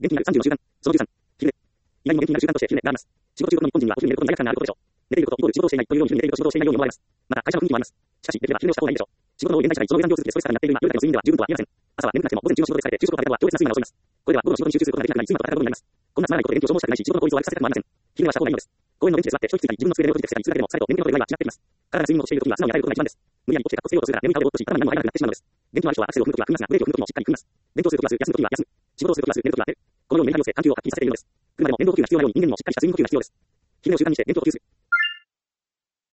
元気になる30の習慣。その13。昼寝。意外にも元気になる習慣として昼寝があります。仕事中の日本人にはお昼寝ることに罪悪感があることでしょう。寝ていることイコール仕事をしていないというように昼寝ていること仕事をしていないように思われます。また、会社の雰囲気もあります。しかし、できれば昼寝をした方がいいでしょう。仕事の現代社会、その上残業続きでストレスからなっている今、夜だけの睡眠では十分とは言えません。朝は眠くなっても午前中の仕事で疲れて、昼食を食べた後は強烈な睡魔が襲います。これでは午後の仕事に集中することができなくなり、睡魔と働くことになります。こんなつまらないことで電気を消耗したくないし、仕事の効率を悪化させたくもありません。昼寝はした方がいいのです。公園のベンチで座って一息ついたり、自分の机で寝を閉じて伏せたりするだけでも疲れと眠気の度合いは違ってきます。体が睡眠をしているときは素直に与えることが一番です。無理やり起きて格好つけようとするから眠い顔でぼっとし、頭に何も入らなくなってしまうのです。元気のある人はアクセルを踏むときは踏みますが、ブレーキを踏むときもしっかり踏みます。勉強するときはする、休むときは休む。仕事をするときはする、寝るときは寝る。このようにメリハリをつけ、緩急をはっきりさせているのです。車でも電動呼吸が必要なように人間にもしっかりした睡眠呼吸が必要です。昼寝を習慣にして電動呼吸する。